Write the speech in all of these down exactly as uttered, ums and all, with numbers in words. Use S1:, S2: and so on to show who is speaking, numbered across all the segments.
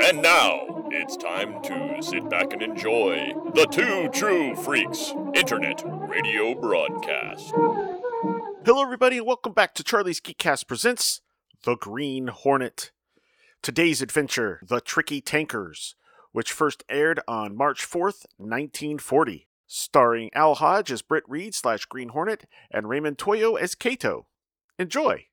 S1: And now, it's time to sit back and enjoy the Two True Freaks Internet Radio Broadcast.
S2: Hello, everybody, and welcome back to Charlie's Geekcast presents The Green Hornet. Today's adventure, The Tricky Tankers, which first aired on March fourth, nineteen forty, starring Al Hodge as Britt Reed slash Green Hornet and Raymond Toyo as Kato. Enjoy!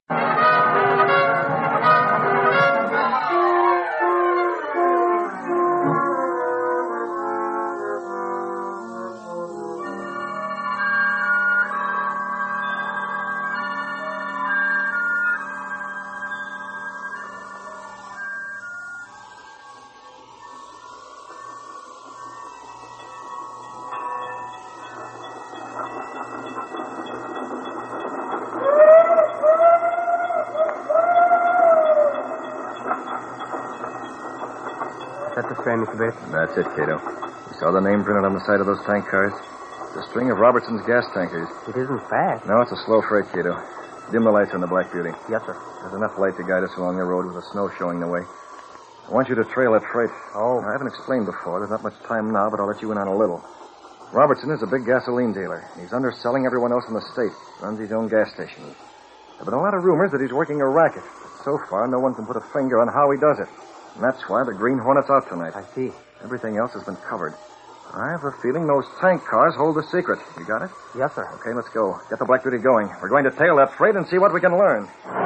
S3: Is that the string, Mister Bates?
S4: That's it, Cato. You saw the name printed on the side of those tank cars? It's a string of Robertson's gas tankers.
S3: It isn't fast.
S4: No, it's a slow freight, Cato. Dim the lights on the Black Beauty.
S3: Yes, sir.
S4: There's enough light to guide us along the road with the snow showing the way. I want you to trail that freight.
S3: Oh.
S4: I haven't explained before. There's not much time now, but I'll let you in on a little. Robertson is a big gasoline dealer. He's underselling everyone else in the state. Runs his own gas station. There have been a lot of rumors that he's working a racket. But so far, no one can put a finger on how he does it. And that's why the Green Hornet's out tonight.
S3: I see.
S4: Everything else has been covered. I have a feeling those tank cars hold the secret. You got it?
S3: Yes, sir.
S4: Okay, let's go. Get the Black Beauty going. We're going to tail that freight and see what we can learn.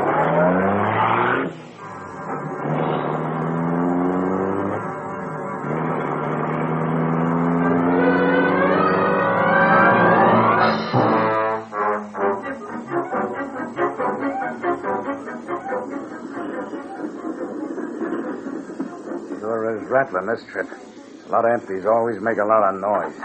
S5: Sure is rattling this trip. A lot of empties always make a lot of noise.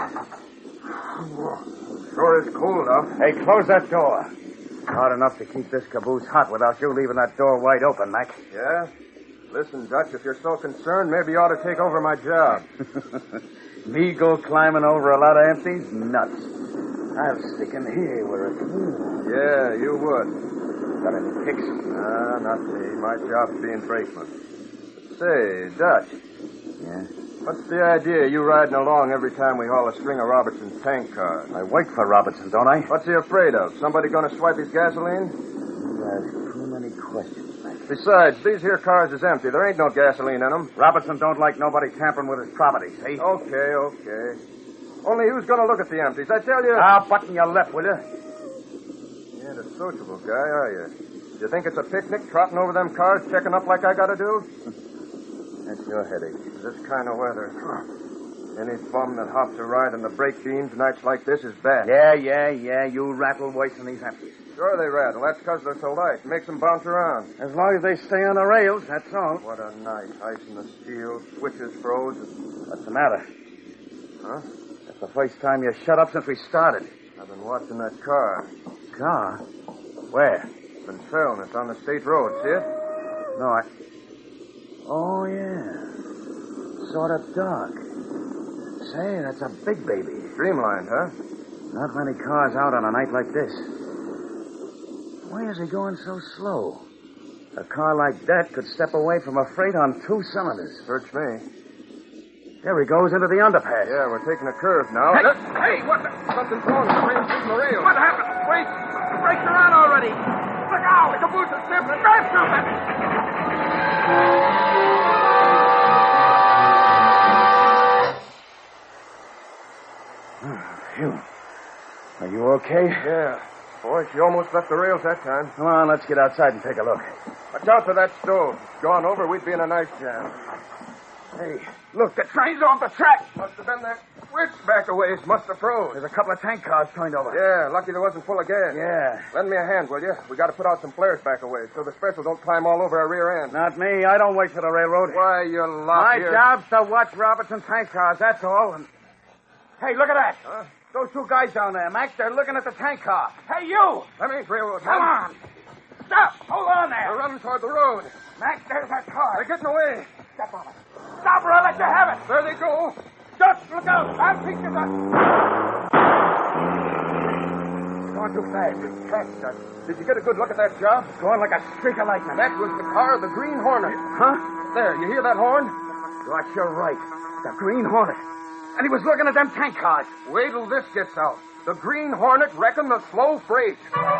S6: Sure is cool enough.
S5: Hey, close that door. Hard enough to keep this caboose hot without you leaving that door wide open, Mac.
S6: Yeah? Listen, Dutch, if you're so concerned, maybe you ought to take over my job.
S5: Me go climbing over a lot of empties? Nuts. I'll stick in here where it's cool.
S6: Yeah, you would.
S5: Got any kicks?
S6: Nah, not me. My job's being brakeman. Say, Dutch.
S5: Yeah?
S6: What's the idea of you riding along every time we haul a string of Robertson's tank cars?
S5: I work for Robertson, don't I?
S6: What's he afraid of? Somebody going to swipe his gasoline?
S5: You ask too many questions, Mac.
S6: Besides, these here cars is empty. There ain't no gasoline in them.
S5: Robertson don't like nobody tampering with his property, see?
S6: Okay, okay. Only who's going to look at the empties? I tell you...
S5: I'll button your lip, will you?
S6: You ain't a sociable guy, are you? You think it's a picnic, trotting over them cars, checking up like I got to do?
S5: That's your headache.
S6: This kind of weather. Any bum that hops a ride on the brake beams nights like this is bad.
S5: Yeah, yeah, yeah. You rattle worse than these empties.
S6: Sure they rattle. That's because they're so light. Makes them bounce around.
S5: As long as they stay on the rails, that's all.
S6: What a night. Ice in the steel, switches froze.
S5: What's the matter?
S6: Huh?
S5: That's the first time you shut up since we started.
S6: I've been watching that car.
S5: Car? Where?
S6: It's been trailing. It's on the state road. See it?
S5: No, I... Oh, yeah. Sort of dark. Say, that's a big baby.
S6: Streamlined, huh?
S5: Not many cars out on a night like this. Why is he going so slow? A car like that could step away from a freight on two cylinders.
S6: Search me.
S5: There he goes into the underpass.
S6: Yeah, we're taking a curve now.
S7: Hey,
S6: Let-
S7: hey, what the...
S6: Something's wrong. The train's leaving the rails.
S7: What happened? Wait, the brakes are on already. Look out, the caboose is slipping. Drive through it.
S5: Phew. Are you okay?
S6: Yeah. Boy, she almost left the rails that time.
S5: Come on, let's get outside and take a look.
S6: Watch out for that stove. Gone over, we'd be in a nice jam.
S5: Hey,
S7: Look, the train's off the track.
S6: Must have been that switch back a ways. Must have froze.
S5: there's a couple of tank cars turned over.
S6: Yeah, lucky there wasn't full of gas.
S5: Yeah.
S6: Lend me a hand, will you? We got to put out some flares back a ways so the special don't climb all over our rear end.
S5: Not me. I don't work for the railroad.
S6: Why, you lot
S5: My
S6: here.
S5: job's to watch Robertson tank cars, that's all. And... Hey, look at that.
S6: Huh?
S5: Those two guys down there, Max, they're looking at the tank car.
S7: Hey, you!
S6: Let me railroad.
S7: Come on! Stop! Hold on
S6: They're
S7: there!
S6: running toward the road.
S7: Max, there's that car.
S6: They're getting away.
S7: Step on it. Stop or I'll let you have it!
S6: There they go.
S7: Dutch, look out! I'll teach you that.
S5: Going too fast.
S6: Track, Dutch. Did you get a good look at that job?
S5: Going like a streak of lightning.
S6: That was the car of the Green Hornet.
S5: Huh?
S6: There, you hear that horn?
S5: Gosh, you're right. The Green Hornet. And he was looking at them tank cars.
S6: Wait till this gets out. The Green Hornet wrecking the slow freight.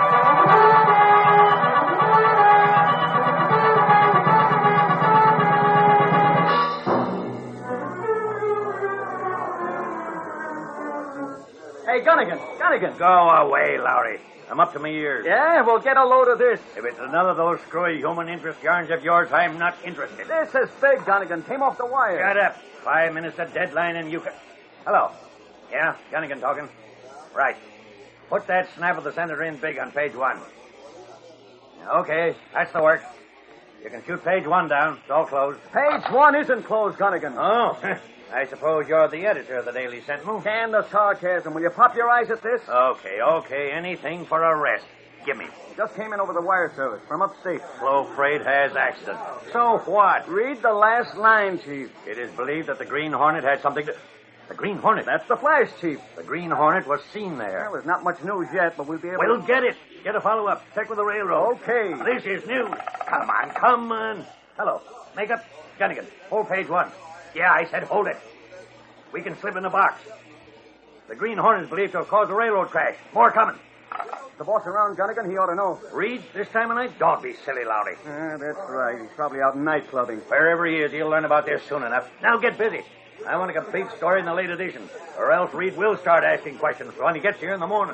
S8: Hey, Gunnigan, Gunnigan.
S5: Go away, Lowry. I'm up to my ears.
S8: Yeah, well, get a load of this.
S5: If it's another of those screwy human interest yarns of yours, I'm not interested.
S8: This is big, Gunnigan. Came off the wire.
S5: Shut up. Five minutes of deadline and you can... Hello. Yeah, Gunnigan talking. Right. Put that snap of the center in big on page one. Okay, that's the work. You can shoot page one down. It's all closed.
S8: Page one isn't closed, Gunnigan.
S5: Oh, I suppose you're the editor of the Daily Sentinel.
S8: Can the sarcasm. Will you pop your eyes at this?
S5: Okay, okay. Anything for a rest. Give me.
S8: Just came in over the wire service from upstate.
S5: Slow freight has accident. So what?
S8: Read the last line, Chief.
S5: It is believed that the Green Hornet had something to... The Green Hornet?
S8: That's the flash, Chief.
S5: The Green Hornet was seen there.
S8: Well, there's not much news yet, but we'll be able
S5: We'll
S8: to...
S5: get it. Get a follow-up. Check with the railroad.
S8: Okay.
S5: This is news. Come on, come on. Hello. Make up. Gunnigan. Hold page one. Yeah, I said hold it. We can slip in the box. The Green Hornet is believed to have caused a railroad crash. More coming.
S8: The boss around, Gunnigan, he ought to know.
S5: Reed, this time of night? Don't be silly, Lowry.
S8: Ah, that's right. He's probably out night clubbing.
S5: Wherever he is, he'll learn about this soon enough. Now get busy. I want a complete story in the late edition, or else Reed will start asking questions when he gets here in the morning.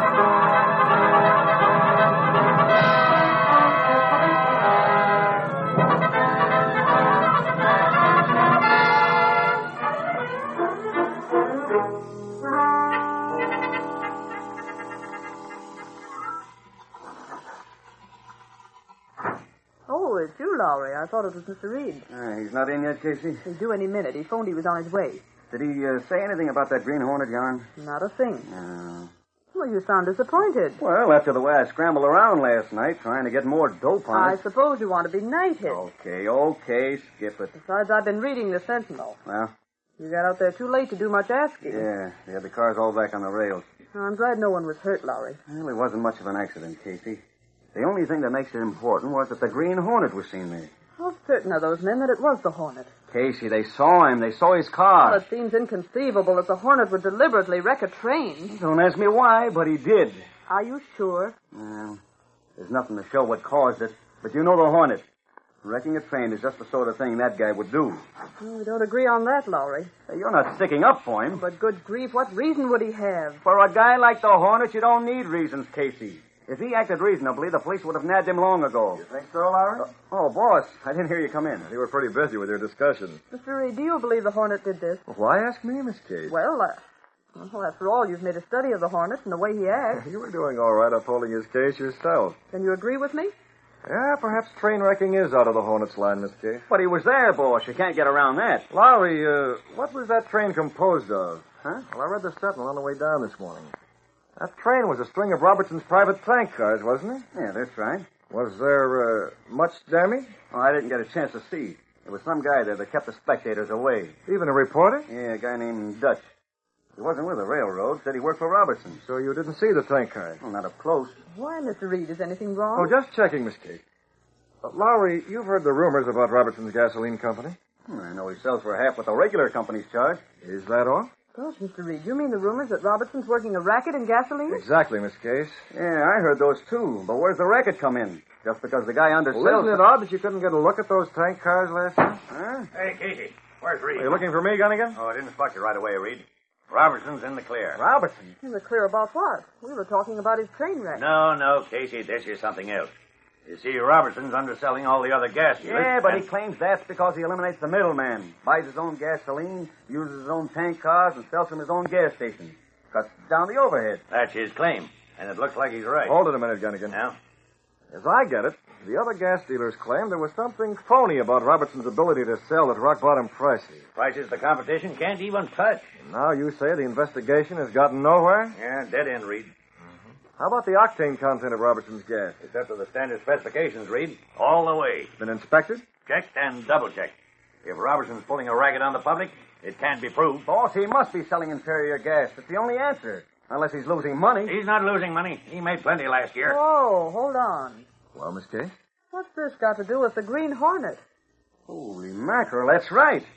S9: Oh, it's you, Lowry. I thought it was Mister Reed.
S8: Ah, he's not in yet, Casey?
S9: He'll do any minute. He phoned he was on his way.
S8: Did he uh, say anything about that Green Hornet yarn?
S9: Not a thing.
S8: No.
S9: Well, you sound disappointed.
S8: Well, after the way I scrambled around last night trying to get more dope on
S9: I
S8: it.
S9: suppose you want to be knighted.
S8: Okay, okay, skip it.
S9: Besides, I've been reading the Sentinel.
S8: Well?
S9: You got out there too late to do much asking.
S8: Yeah, they had the cars all back on the rails.
S9: I'm glad no one was hurt, Lowry.
S8: Well, it wasn't much of an accident, Casey. The only thing that makes it important was that the Green Hornet was seen there.
S9: How certain are those men that it was the Hornet?
S8: Casey, they saw him. They saw his car.
S9: Well, it seems inconceivable that the Hornet would deliberately wreck a train.
S8: Don't ask me why, but he did.
S9: Are you sure?
S8: Well, there's nothing to show what caused it, but you know the Hornet. Wrecking a train is just the sort of thing that guy would do.
S9: Well, we don't agree on that, Lowry.
S8: Hey, you're not sticking up for him.
S9: But good grief, what reason would he have?
S8: For a guy like the Hornet, you don't need reasons, Casey. If he acted reasonably, the police would have nabbed him long ago.
S6: You think so, Lowry?
S8: Uh, oh, boss, I didn't hear you come in.
S6: You were pretty busy with your discussion.
S9: Mister Reed, do you believe the Hornet did this?
S6: Why ask me, Miss Case?
S9: Well, uh, well, after all, you've made a study of the Hornet and the way he acts.
S6: You were doing all right upholding his case yourself.
S9: Can you agree with me?
S6: Yeah, perhaps train wrecking is out of the Hornet's line, Miss Case.
S8: But he was there, boss. You can't get around that.
S6: Lowry, uh, what was that train composed of?
S8: Huh?
S6: Well, I read the Sentinel on the way down this morning. That train was a string of Robertson's private tank cars, wasn't it?
S8: Yeah, that's right.
S6: Was there, uh, much damage?
S8: Oh, I didn't get a chance to see. There was some guy there that kept the spectators away.
S6: Even a reporter?
S8: Yeah, a guy named Dutch. He wasn't with the railroad. Said he worked for Robertson.
S6: So you didn't see the tank cars?
S8: Well, not up close.
S9: Why, Mister Reed, is anything wrong?
S6: Oh, just checking, Miss Kate. Uh, Lowry, you've heard the rumors about Robertson's gasoline company.
S8: Hmm, I know he sells for half what the regular companies charge.
S6: Is that all?
S9: Gosh, Mister Reed, you mean the rumors that Robertson's working a racket in gasoline?
S6: Exactly, Miss Case.
S8: Yeah, I heard those too. But where's the racket come in? Just because the guy undersells...
S6: Well, isn't it odd that you couldn't get a look at those tank cars last night?
S8: Huh?
S5: Hey, Casey. Where's Reed?
S6: Are you looking for me, Gunnigan?
S5: Oh, I didn't spot you right away, Reed. Robertson's in the clear.
S6: Robertson?
S9: You were clear about what? We were talking about his train wreck.
S5: No, no, Casey, this is something else. You see, Robertson's underselling all the other gas dealers.
S8: Yeah, but
S5: and...
S8: he claims that's because he eliminates the middleman. Buys his own gasoline, uses his own tank cars, and sells from his own gas station. Cuts down the overhead.
S5: That's his claim, and it looks like he's right.
S6: Hold it a minute, Gunnigan.
S5: Now?
S6: As I get it, the other gas dealers claim there was something phony about Robertson's ability to sell at rock-bottom prices.
S5: Prices the competition can't even touch.
S6: And now you say the investigation has gotten nowhere?
S5: Yeah, dead end, Reed.
S6: How about the octane content of Robertson's gas?
S5: It's up to the standard specifications, Reed. All the way.
S6: Been inspected?
S5: Checked and double-checked. If Robertson's pulling a racket on the public, it can't be proved.
S8: Boss, he must be selling inferior gas. It's the only answer. Unless he's losing money.
S5: He's not losing money. He made plenty last year.
S9: Oh, hold on.
S6: Well, Miss Case?
S9: What's this got to do with the Green Hornet?
S8: Holy mackerel, that's right.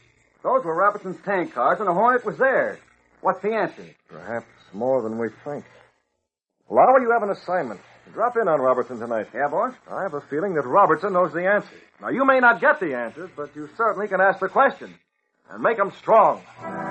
S8: Those were Robertson's tank cars, and the Hornet was there. What's the answer?
S4: Perhaps more than we think. Lowry, you have an assignment. Drop in on Robertson tonight.
S8: Yeah, boss?
S4: I have a feeling that Robertson knows the answer. Now, you may not get the answers, but you certainly can ask the question. And make them strong.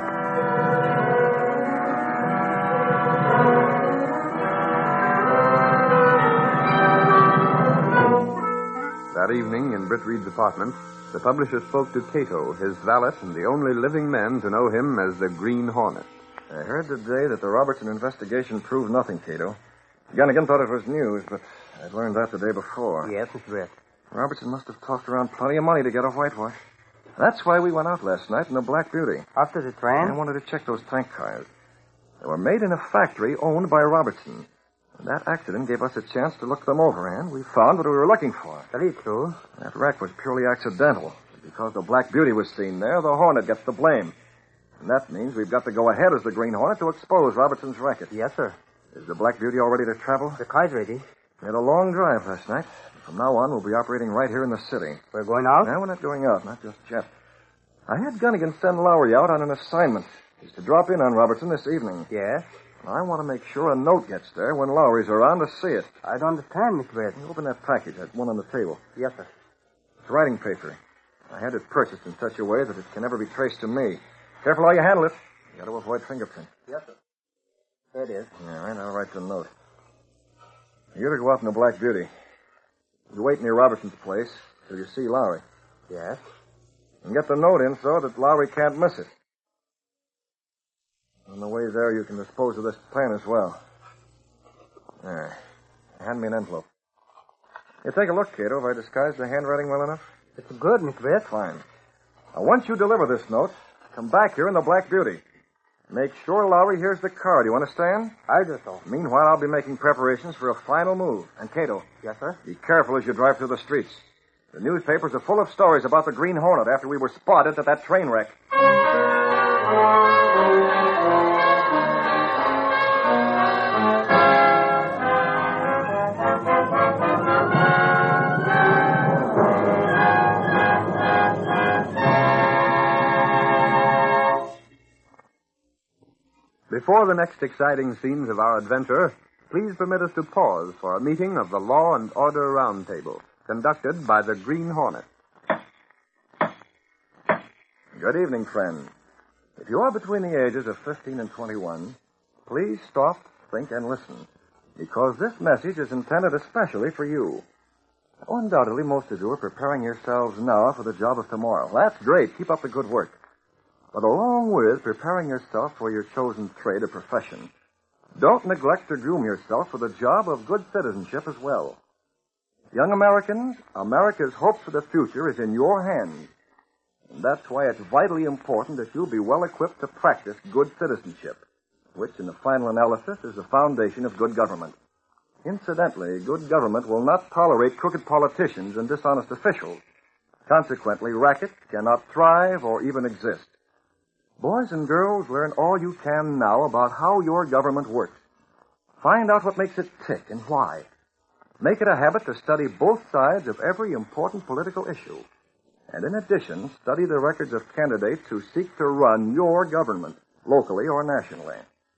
S10: That evening, in Britt Reed's apartment, the publisher spoke to Cato, his valet, and the only living man to know him as the Green Hornet.
S4: I heard today that the Robertson investigation proved nothing, Cato. Gunnigan thought it was news, but I'd learned that the day before.
S3: Yes, Mister Brett.
S4: Robertson must have tossed around plenty of money to get a whitewash. That's why we went out last night in the Black Beauty.
S3: After the train?
S4: I wanted to check those tank cars. They were made in a factory owned by Robertson. And that accident gave us a chance to look them over, and we found what we were looking for.
S3: Very true.
S4: That wreck was purely accidental. Because the Black Beauty was seen there, the Hornet gets the blame. And that means we've got to go ahead as the Green Hornet to expose Robertson's racket.
S3: Yes, sir.
S4: Is the Black Beauty all ready to travel?
S3: The car's ready.
S4: We had a long drive last night. From now on, we'll be operating right here in the city.
S3: We're going out?
S4: No, we're not going out, not just yet. I had Gunnigan send Lowry out on an assignment. He's to drop in on Robertson this evening.
S3: Yes?
S4: I want to make sure a note gets there when Lowry's around to see it.
S3: I don't understand, Mister Brett.
S4: Open that package, that one on the table.
S3: Yes, sir.
S4: It's writing paper. I had it purchased in such a way that it can never be traced to me. Careful how you handle it. You got to avoid fingerprints.
S3: Yes, sir. There it is.
S4: All right, I'll write the note. You're to go out in the Black Beauty. You wait near Robertson's place till you see Lowry.
S3: Yes?
S4: And get the note in so that Lowry can't miss it. On the way there, you can dispose of this pen as well. There. Hand me an envelope. Here, take a look, Cato. Have I disguised the handwriting well enough?
S3: It's good, Mister Brett.
S4: Fine. Now, once you deliver this note, come back here in the Black Beauty. Make sure Lowry hears the card. You understand?
S3: I do so.
S4: Meanwhile, I'll be making preparations for a final move. And, Cato.
S3: Yes, sir?
S4: Be careful as you drive through the streets. The newspapers are full of stories about the Green Hornet after we were spotted at that train wreck.
S10: Before the next exciting scenes of our adventure, please permit us to pause for a meeting of the Law and Order Roundtable, conducted by the Green Hornet.
S4: Good evening, friend. If you are between the ages of fifteen and twenty-one, please stop, think, and listen, because this message is intended especially for you. Undoubtedly, most of you are preparing yourselves now for the job of tomorrow. That's great. Keep up the good work. But along with preparing yourself for your chosen trade or profession, don't neglect to groom yourself for the job of good citizenship as well. Young Americans, America's hope for the future is in your hands. And that's why it's vitally important that you be well equipped to practice good citizenship, which in the final analysis is the foundation of good government. Incidentally, good government will not tolerate crooked politicians and dishonest officials. Consequently, racket cannot thrive or even exist. Boys and girls, learn all you can now about how your government works. Find out what makes it tick and why. Make it a habit to study both sides of every important political issue. And in addition, study the records of candidates who seek to run your government, locally or nationally.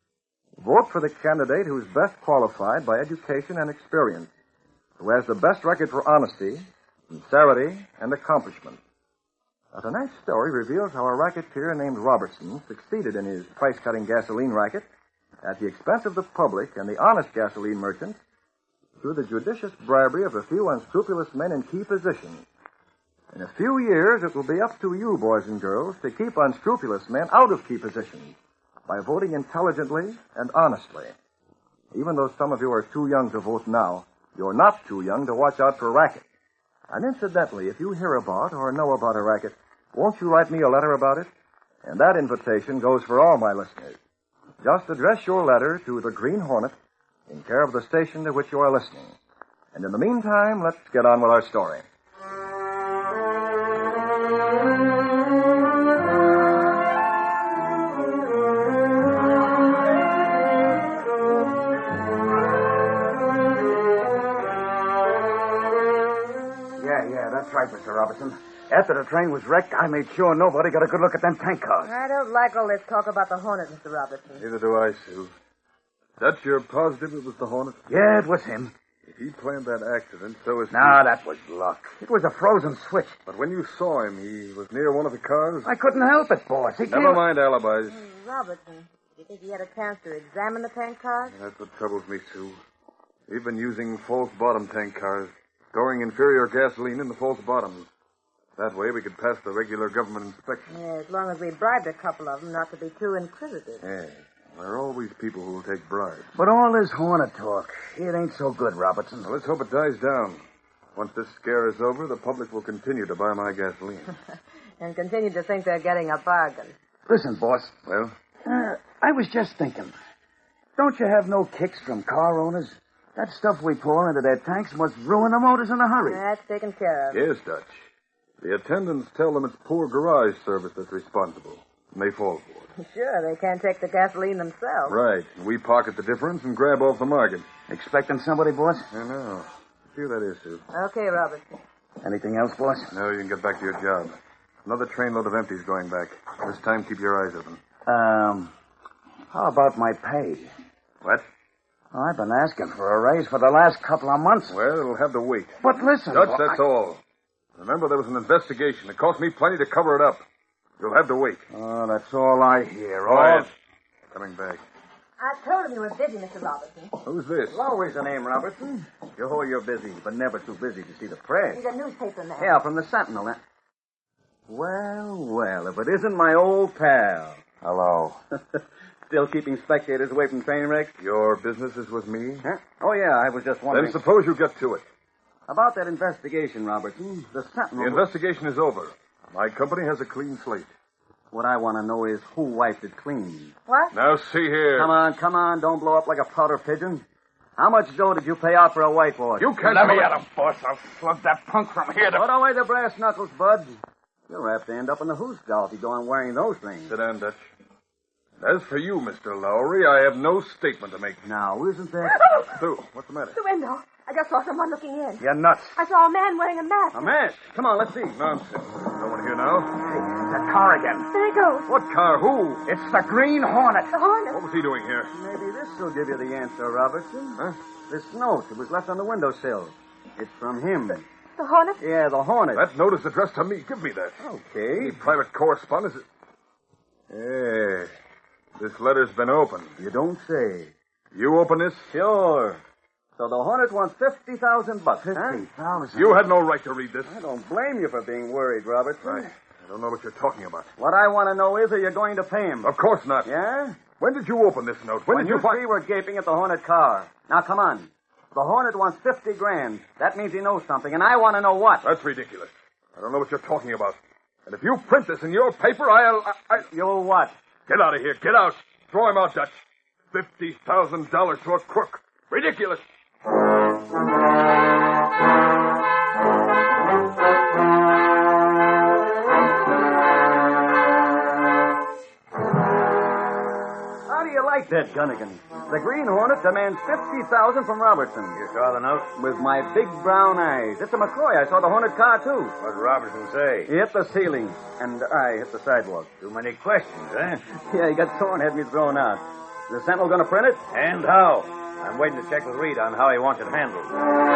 S4: Vote for the candidate who's best qualified by education and experience, who has the best record for honesty, sincerity, and accomplishment. Now, tonight's story reveals how a racketeer named Robertson succeeded in his price-cutting gasoline racket at the expense of the public and the honest gasoline merchants through the judicious bribery of a few unscrupulous men in key positions. In a few years, it will be up to you, boys and girls, to keep unscrupulous men out of key positions by voting intelligently and honestly. Even though some of you are too young to vote now, you're not too young to watch out for racket. And incidentally, if you hear about or know about a racket, won't you write me a letter about it? And that invitation goes for all my listeners. Just address your letter to the Green Hornet in care of the station to which you are listening. And in the meantime, let's get on with our story.
S8: Yeah, yeah, that's right, Mister Robertson. After the train was wrecked, I made sure nobody got a good look at them tank cars.
S9: I don't like all this talk about the Hornet, Mister Robertson.
S6: Neither do I, Sue. Dutch, you're positive it was the Hornet?
S8: Yeah, it was him.
S6: If he planned that accident, so is...
S8: No, that was luck. It was a frozen switch.
S6: But when you saw him, he was near one of the cars?
S8: I couldn't help it, boss. He
S6: Never
S8: came...
S6: mind alibis.
S9: Hmm, Robertson, do you think he had a chance to examine the tank cars?
S6: That's what troubles me, Sue. We've been using false bottom tank cars, storing inferior gasoline in the false bottoms. That way we could pass the regular government inspection.
S9: Yeah, as long as we bribed a couple of them not to be too inquisitive.
S6: Yeah. There are always people who will take bribes.
S8: But all this Hornet talk, it ain't so good, Robertson.
S6: Well, let's hope it dies down. Once this scare is over, the public will continue to buy my gasoline.
S9: And continue to think they're getting a bargain.
S8: Listen, boss.
S6: Well?
S8: Uh, I was just thinking. Don't you have no kicks from car owners? That stuff we pour into their tanks must ruin the motors in a hurry.
S9: That's taken care of.
S6: Yes, Dutch. The attendants tell them it's poor garage service that's responsible, and they fall for it.
S9: Sure, they can't take the gasoline themselves.
S6: Right. We pocket the difference and grab off the market.
S8: Expecting somebody, boss?
S6: I know. See who that is, Sue.
S9: Okay, Robertson.
S8: Anything else, boss?
S6: No, you can get back to your job. Another trainload of empties going back. This time, keep your eyes open.
S8: Um, how about my pay?
S6: What?
S8: Oh, I've been asking for a raise for the last couple of months.
S6: Well, it'll have to wait.
S8: But listen...
S6: Dutch,
S8: well,
S6: that's
S8: I...
S6: all. Remember, there was an investigation. It cost me plenty to cover it up. You'll have to wait.
S8: Oh, that's all I hear.
S6: Quiet. Coming back.
S9: I told him you were busy, Mister Robertson.
S6: Who's this?
S8: Lowery's the name, Robertson. Sure, you're busy, but never too busy to see the press.
S9: He's a newspaper man.
S8: Yeah, from the Sentinel. Eh? Well, well, if it isn't my old pal.
S6: Hello.
S8: Still keeping spectators away from train wrecks?
S6: Your business is with me?
S8: Huh? Oh, yeah, I was just wondering.
S6: Then suppose you get to it.
S8: About that investigation, Robertson, the Sentinel...
S6: The investigation is over. My company has a clean slate.
S8: What I want to know is who wiped it clean.
S9: What?
S6: Now, see here.
S8: Come on, come on. Don't blow up like a powder pigeon. How much dough did you pay out for a whitewash?
S6: You can't...
S7: Let me at him, boss. I'll slug that punk from here to...
S8: Put away the brass knuckles, Bud. You'll have to end up in the hoosgow if you go on wearing those things.
S6: Sit down, Dutch. As for you, Mister Lowry, I have no statement to make.
S8: Now, isn't that...
S6: Sue, what's the matter?
S9: The window. I just saw someone looking in.
S8: You're nuts.
S9: I saw a man wearing a mask.
S8: A mask? Come on, let's see.
S6: Nonsense. No one here now.
S7: The car again.
S9: There he goes.
S6: What car? Who?
S7: It's the Green Hornet.
S9: The Hornet.
S6: What was he doing here?
S8: Maybe this will give you the answer, Robertson.
S6: Huh?
S8: This note. It was left on the windowsill. It's from him.
S9: The Hornet?
S8: Yeah, the Hornet.
S6: That note is addressed to me. Give me that.
S8: Okay.
S6: Any private correspondence? Hey, this letter's been opened.
S8: You don't say.
S6: You open this?
S8: Sure. So the Hornet wants fifty thousand bucks, Fifty thousand.
S6: You had no right to read this.
S8: I don't blame you for being worried, Robertson.
S6: Right. I don't know what you're talking about.
S8: What I want to know is, are you going to pay him?
S6: Of course not.
S8: Yeah?
S6: When did you open this note? When,
S8: When
S6: did you
S8: you
S6: find...
S8: three were gaping at the Hornet car. Now, come on. The Hornet wants fifty grand. That means he knows something, and I want to know what.
S6: That's ridiculous. I don't know what you're talking about. And if you print this in your paper, I'll... I, I...
S8: You'll what?
S6: Get out of here. Get out. Throw him out, Dutch. Fifty thousand dollars to a crook. Ridiculous.
S8: How do you like that, Gunnigan? The Green Hornet demands fifty thousand from Robertson.
S5: You saw the note?
S8: With my big brown eyes. It's a McCoy. I saw the Hornet car, too.
S5: What did Robertson say?
S8: He hit the ceiling, and I hit the sidewalk.
S5: Too many questions, eh?
S8: Yeah, he got sore and had me thrown out. Is the Sentinel going to print it?
S5: And how? I'm waiting to check with Reed on how he wants it handled.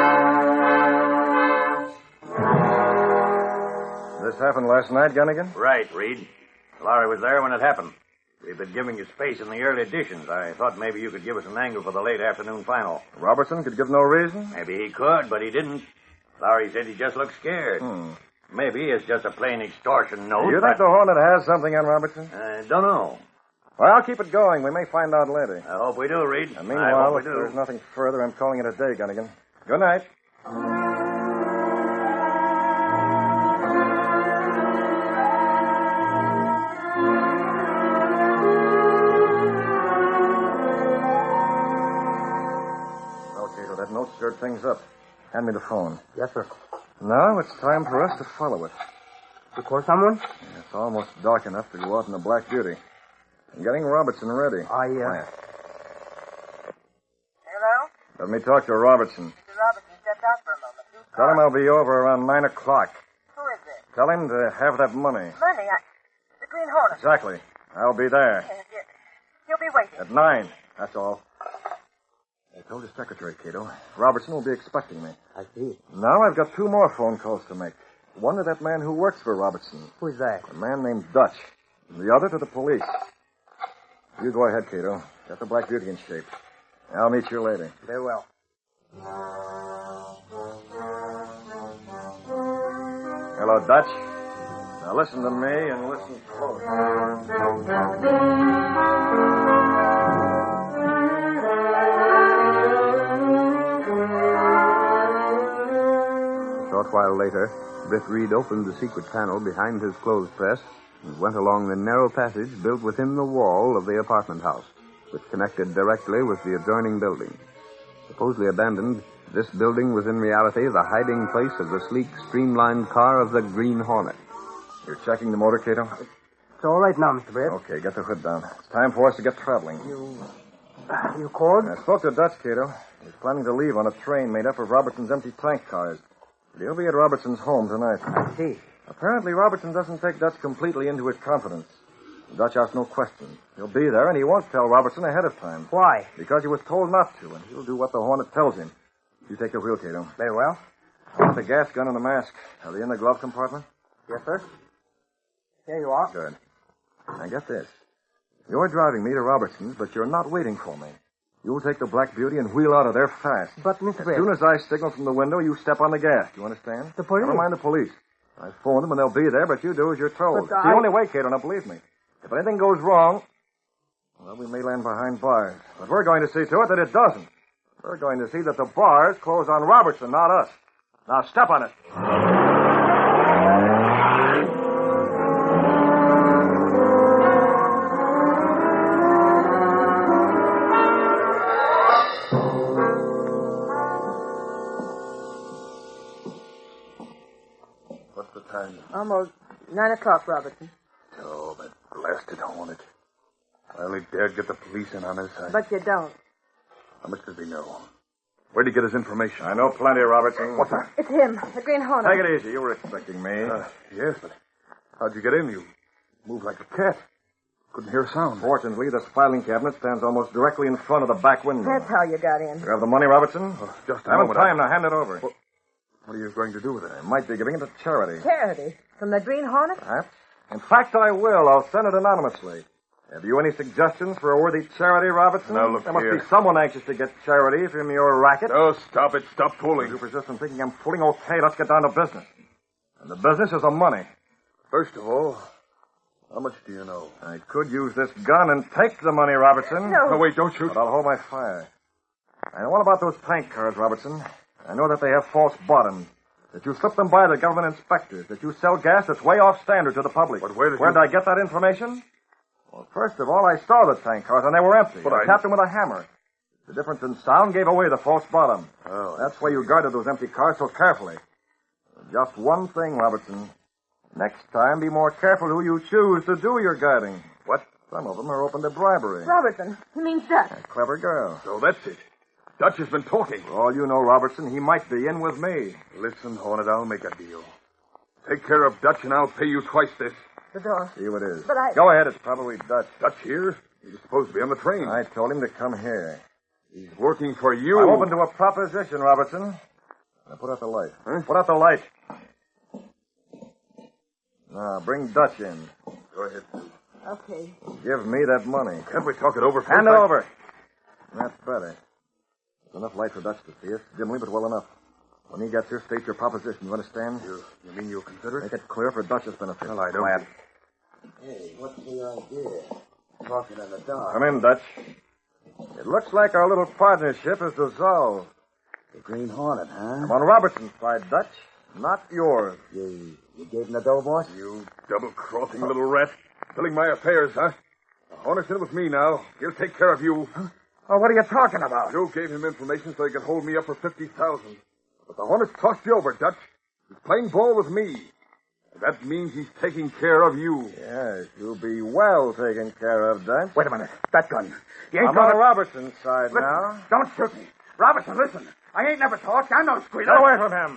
S6: This happened last night, Gunnigan?
S5: Right, Reed. Lowry was there when it happened. We've been giving you space in the early editions. I thought maybe you could give us an angle for the late afternoon final.
S6: Robertson could give no reason?
S5: Maybe he could, but he didn't. Lowry said he just looked scared.
S6: Hmm.
S5: Maybe it's just a plain extortion note.
S6: Do you
S5: but...
S6: think the Hornet has something on Robertson?
S5: I don't know.
S6: Well, I'll keep it going. We may find out later.
S5: I hope we do, Reed.
S6: And
S5: I
S6: meanwhile,
S5: hope
S6: if
S5: we do.
S6: there's nothing further, I'm calling it a day, Gunnigan. Good night. Okay, so that note stirred things up. Hand me the phone.
S3: Yes, sir.
S6: Now it's time for us to follow it.
S3: You call someone?
S6: It's almost dark enough to go out in the Black Beauty. I'm getting Robertson ready.
S3: I, uh...
S6: Quiet.
S9: Hello?
S6: Let me talk to Robertson.
S9: Mister Robertson, step out for a moment. Who's
S6: Tell him I'll be over around nine o'clock.
S9: Who is it?
S4: Tell him to have that money.
S9: Money? I... The Green Hornet.
S4: Exactly. I'll be there.
S9: Yes, yes. He'll be waiting.
S4: At nine. That's all. I told your secretary, Cato. Robertson will be expecting me.
S3: I see.
S4: Now I've got two more phone calls to make. One to that man who works for Robertson.
S3: Who's that?
S4: A man named Dutch. And the other to the police. You go ahead, Cato. Get the Black Beauty in shape. I'll meet you later.
S3: Very well.
S4: Hello, Dutch. Now listen to me and listen close.
S10: A short while later, Britt Reed opened the secret panel behind his clothes press and went along the narrow passage built within the wall of the apartment house, which connected directly with the adjoining building. Supposedly abandoned, this building was in reality the hiding place of the sleek, streamlined car of the Green Hornet.
S4: You're checking the motor, Cato?
S3: It's all right now, Mister Brett.
S4: Okay, get the hood down. It's time for us to get traveling.
S3: You... You called?
S4: I spoke to Dutch, Cato. He's planning to leave on a train made up of Robertson's empty tank cars. But he'll be at Robertson's home tonight.
S3: I see.
S4: Apparently, Robertson doesn't take Dutch completely into his confidence. Dutch asks no questions. He'll be there, and he won't tell Robertson ahead of time.
S3: Why?
S4: Because he was told not to, and he'll do what the Hornet tells him. You take the wheel, Cato.
S3: Very well.
S4: I want the gas gun and the mask. Are they in the glove compartment?
S3: Yes, sir. Here you are.
S4: Good. Now get this. You're driving me to Robertson's, but you're not waiting for me. You'll take the Black Beauty and wheel out of there fast.
S3: But, Mister
S4: As
S3: Brett...
S4: soon as I signal from the window, you step on the gas. You understand?
S3: The police?
S4: Never mind the police. I phoned them, and they'll be there, but you do as you're told.
S3: But
S4: It's
S3: I...
S4: the only way, Cato, now believe me. If anything goes wrong, well, we may land behind bars. But we're going to see to it that it doesn't. We're going to see that the bars close on Robertson, not us. Now step on it.
S6: What's the time?
S9: Almost nine o'clock, Robertson.
S6: Oh, that blasted Hornet. I only dared get the police in on his side.
S9: But you don't.
S6: How much does he know? Where'd he get his information?
S4: I know plenty, Robertson.
S6: What's that?
S9: It's him, the Green Hornet.
S4: Take it easy. You were expecting me.
S6: Uh, yes, but how'd you get in? You moved like a cat. Couldn't hear a sound.
S4: Fortunately, this filing cabinet stands almost directly in front of the back window.
S9: That's how you got in.
S4: You have the money, Robertson?
S6: Oh, just a
S4: I haven't
S6: moment.
S4: time. Now hand it over.
S6: What, what are you going to do with it?
S4: I might be giving it to charity.
S9: Charity? From the Green Hornet?
S4: Perhaps. In fact, I will. I'll send it anonymously. Have you any suggestions for a worthy charity, Robertson?
S6: Now, look
S4: There must
S6: here.
S4: be someone anxious to get charity from your racket.
S6: Oh, stop it. Stop fooling.
S4: You persist in thinking I'm fooling. Okay, let's get down to business. And the business is the money.
S6: First of all, how much do you know?
S4: I could use this gun and take the money, Robertson.
S9: No.
S6: No, wait, don't shoot.
S4: But I'll hold my fire. I know all about those tank cars, Robertson. I know that they have false bottoms. That you slip them by the government inspectors. That you sell gas that's way off standard to the public.
S6: But where did
S4: Where
S6: you...
S4: did I get that information? Well, first of all, I saw the tank cars, and they were empty.
S6: But
S4: I
S6: I-
S4: tapped them with a hammer. The difference in sound gave away the false bottom.
S6: Oh,
S4: That's why you guarded those empty cars so carefully. Just one thing, Robertson. Next time, be more careful who you choose to do your guarding.
S6: What?
S4: Some of them are open to bribery.
S9: Robertson, he means Dutch.
S4: A clever girl.
S6: So that's it. Dutch has been talking.
S4: For all you know, Robertson, he might be in with me.
S6: Listen, Hornet, I'll make a deal. Take care of Dutch, and I'll pay you twice this.
S9: The door.
S4: See what it is.
S9: But I...
S4: Go ahead, it's probably Dutch.
S6: Dutch here? He was supposed to be on the train.
S4: I told him to come here.
S6: He's working for you.
S4: I'm open to a proposition, Robertson. Now put out the light.
S6: Huh?
S4: Put out the light. Now, bring Dutch in.
S6: Go ahead, Sue.
S9: Okay.
S4: Give me that money.
S6: Can't we talk it over first?
S4: Hand it
S6: I-
S4: over. That's better. There's enough light for Dutch to see us, dimly, but well enough. When he gets here, state your proposition. You understand?
S6: You, you mean you'll consider it?
S4: Make it clear for Dutch's benefit.
S6: Well, I don't.
S4: Lad.
S8: Hey, what's the idea? Talking in the dark.
S4: Come in, Dutch. It looks like our little partnership is dissolved.
S8: The Green Hornet, huh?
S4: I'm on Robertson's side, Dutch, not yours.
S8: You, you gave him the dough, boss?
S6: You double-crossing little rat. Filling my affairs, huh? The Hornet's in with me now. He'll take care of you. Huh?
S4: Oh, what are you talking about?
S6: Joe gave him information so he could hold me up for fifty thousand. But the Hornet's tossed you over, Dutch. He's playing ball with me. That means he's taking care of you.
S4: Yes, you'll be well taken care of, Dutch.
S8: Wait a minute. That gun. You ain't
S4: I'm
S8: gonna...
S4: on Robertson's side
S8: Listen,
S4: now.
S8: don't shoot me. Robertson, listen. I ain't never talked. I'm no squealer.
S4: Get away from him.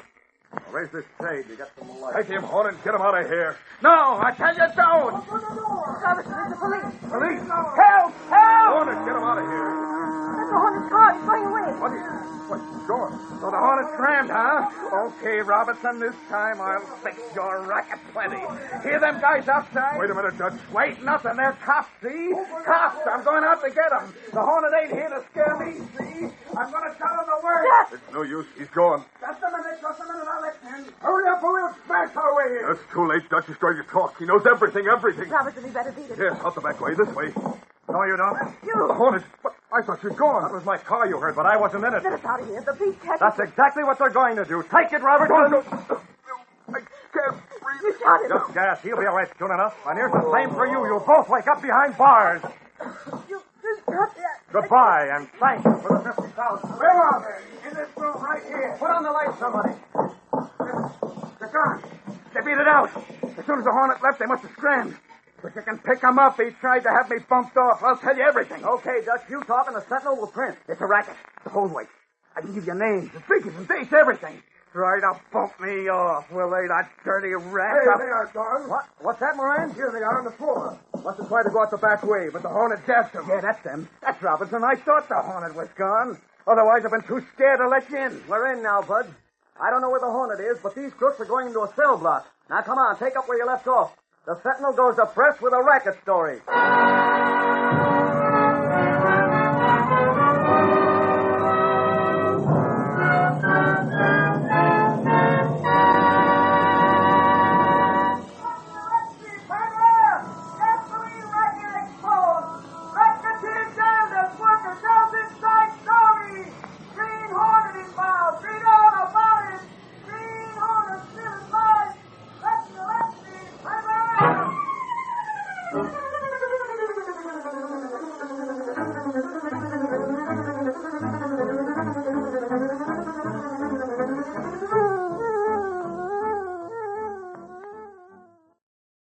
S6: Where's this shade? You got some light. Take him, Hornet. Get him out of here.
S7: No, I tell you don't.
S9: Robertson, it's the police.
S6: Police?
S7: Help! Help!
S6: Hornet, get him out of here.
S9: That's the Hornet's car. He's going away.
S6: What is What? Going?
S7: So the Hornet's rammed, huh? Okay, Robertson, this time I'll fix your racket plenty. Hear them guys outside?
S6: Wait a minute, Judge.
S7: Wait, nothing. They're cops, see? Cops. I'm going out to get them. The Hornet ain't here to scare me, see? I'm going to tell them the word.
S6: It's no use. He's gone.
S7: Just a minute, just a minute. I'll let you in. Hurry up or we'll smash our way in.
S6: That's too late. Dutch is trying to talk. He knows everything, everything.
S9: Robertson, we better beat it.
S6: Yes, out the back way. This way.
S7: No, you don't.
S9: You.
S6: The Hornet. But I thought you'd gone.
S7: That was my car you heard, but I wasn't in it.
S9: Get us out of here. The police catch
S7: That's
S9: us.
S7: exactly what they're going to do. Take it, Robert.
S6: No, no. I can't breathe.
S9: You shot him.
S7: Just gas. He'll be all right soon enough. And here's the same for you. You'll both wake up behind bars.
S9: You, you shot me.
S7: Goodbye, and thanks for the fifty thousand.
S3: Where are they? In this room right here.
S7: Put on the light, somebody. They're gone. They beat it out. As soon as the Hornet left, they must have scrammed. But you can pick him up. He tried to have me bumped off. I'll tell you everything. Okay, Dutch, you talk and the Sentinel will print. It's a racket. The whole way. I can give you names, the figures, and dates, everything. Try to bump me off, will they, that dirty rat?
S3: Hey, they are gone.
S7: What? What's that, Moran?
S3: Here they are on the floor.
S7: Must have tried to go out the back way, but the Hornet dashed them. Yeah, that's them. That's Robinson. I thought the Hornet was gone. Otherwise, I've been too scared to let you in.
S11: We're in now, Bud. I don't know where the Hornet is, but these crooks are going into a cell block. Now, come on, take up where you left off. The Sentinel goes to press with a racket story.